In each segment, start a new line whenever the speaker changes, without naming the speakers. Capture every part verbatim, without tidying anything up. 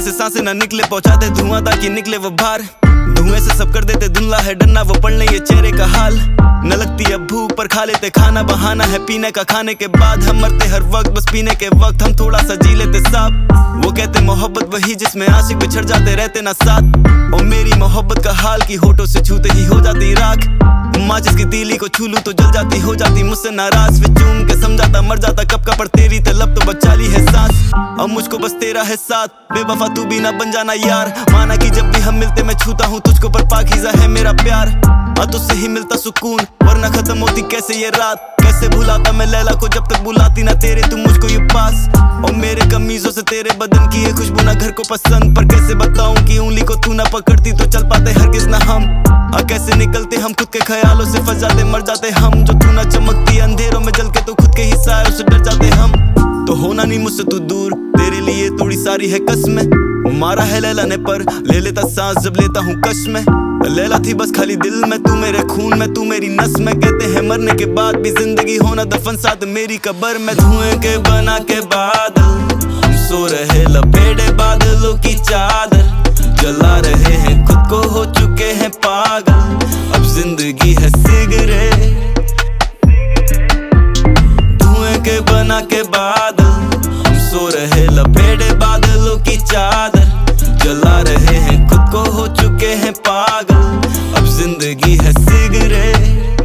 से सांसें ना निकले, पहुंचाते धुआं ताकि निकले वो बाहर। धुएं से सब कर देते धुंधला है डरना, वो पढ़ ले ये चेहरे का हाल। न लगती अब भूख पर खा लेते खाना, बहाना है पीने का, खाने के बाद हम मरते हर वक्त, बस पीने के वक्त हम थोड़ा सा जी लेते साफ। वो कहते मोहब्बत वही जिसमें आशिक बिछड़ जाते रहते ना साथ। और मेरी मोहब्बत का हाल की होठों से छूते ही हो जाती राख। माचिस की तीली को छू लूं तो जल जाती, हो जाती मुझसे नाराज। फिर चूम के समझाता मर जाता कब का, पर तेरी तलब तो बचा ली है सांस। अब मुझको बस तेरा है साथ, बेवफा तू भी ना बन जाना यार। माना कि जब भी हम मिलते मैं छूता हूँ तुझको, पर पाकीज़ा है मेरा प्यार। हाँ तुझसे ही मिलता सुकून, वरना खत्म होती कैसे ये रात। कैसे भुलाता मैं लैला को जब तक बुलाती ना तेरे तू मुझको ये पास। और मेरे कमीजों से तेरे बदन की ये खुशबू ना घर को पसंद, पर कैसे बताऊं कि उंगली को तू ना पकड़ती तो चल पाते हरगिज ना हम। आ कैसे निकलते हम खुद के ख्यालों से, फंस जाते मर जाते हम। जो तू ना चमकती अंधेरों में जल के तो खुद के ही सायों से डर जाते हम। तो होना नहीं मुझसे तू दूर, तेरे लिए थोड़ी सारी है कसमें। मारा है लैला ने पर ले लेता सांस जब लेता हूँ कश में। लैला थी बस खाली दिल में, तू मेरे खून में, तू मेरी नस में। कहते हैं मरने के बाद भी जिंदगी होना दफन साथ मेरी कब्र में। धुएं के बना के बादल हम सो रहे लपेटे बादलों की चादर, जला रहे हैं खुद को हो चुके हैं पागल। अब जिंदगी है सिगरेट। धुएं के बना के बादल हम सो रहे लपेटे बादलों की चादर, जला रहे हैं खुद को हो चुके हैं पागल। अब जिंदगी है सिगरेट।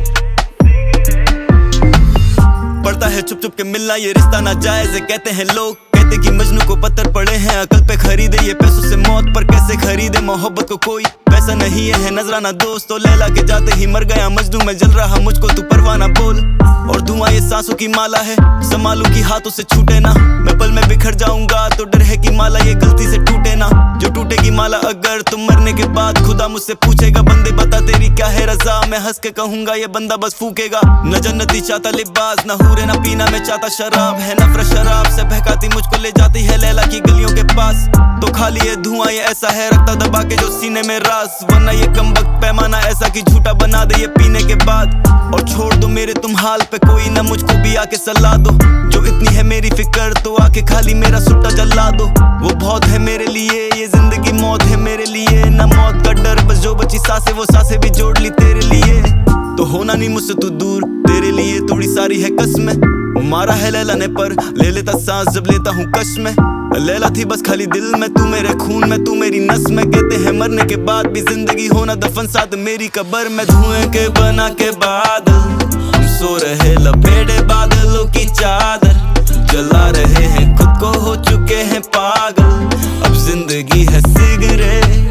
पड़ता है चुप चुप के मिलना ये रिश्ता नाजायज है, कहते हैं लोग। कहते कि मजनू को पत्थर पड़े हैं, अकल पे खरीदे ये पैसों से मौत, पर कैसे खरीदे मोहब्बत को कोई पैसा नहीं है, है नजराना दोस्त। तो लैला के जाते ही मर गया मजनू, मैं जल रहा मुझको तू परवाना बोल। और धुआं ये सांसों की माला है, संभालू की हाथों से छूटे ना। मैं पल में बिखर जाऊंगा तो डर है कि माला ये गलती से टूटे ना। जो टूटेगी माला अगर तुम मरने के बाद, खुदा मुझसे पूछेगा बंदे बता तेरी क्या है रजा। मैं हंस के कहूंगा ये बंदा बस फूकेगा। न जन्नती चाहता लिबास, न हूरे न पीना मैं चाहता शराब। है नफरत शराब से बहकाती मुझको ले जाती है लैला की गलियों के पास। तो खाली ये धुआं ये ऐसा है रखता दबा के जो सीने में रास, वरना ये कमबख्त पैमाना ऐसा कि झूठा बना दे ये पीने के बाद। और छोड़ दो मेरे तुम हाल पे, कोई ना मुझको भी आके सलाह दो। जो इतनी है मेरी फिक्र तो आके खाली मेरा सुट्टा जला दो। वो बहुत है मेरे लिए ये जिंदगी, मौत है मेरे लिए ना मौत का डर। बस जो बची सांसें वो सांसें भी जोड़ ली तेरे लिए। तो होना नहीं मुझसे तू दूर, तेरे लिए थोड़ी सारी है कसमें। मारा है लैला ने पर ले लेता सांस जब लेता हूँ कश में। लैला थी बस खाली दिल में, तू मेरे खून में, तू मेरी नस में। कहते हैं मरने के बाद भी जिंदगी होना दफन साथ मेरी कब्र में। धुएं के बना के बादल हम सो रहे लपेटे बादलों की चादर, जला रहे हैं खुद को हो चुके हैं पागल। अब जिंदगी है सिगरेट।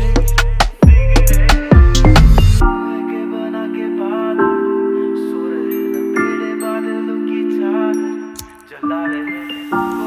जला रहे हैं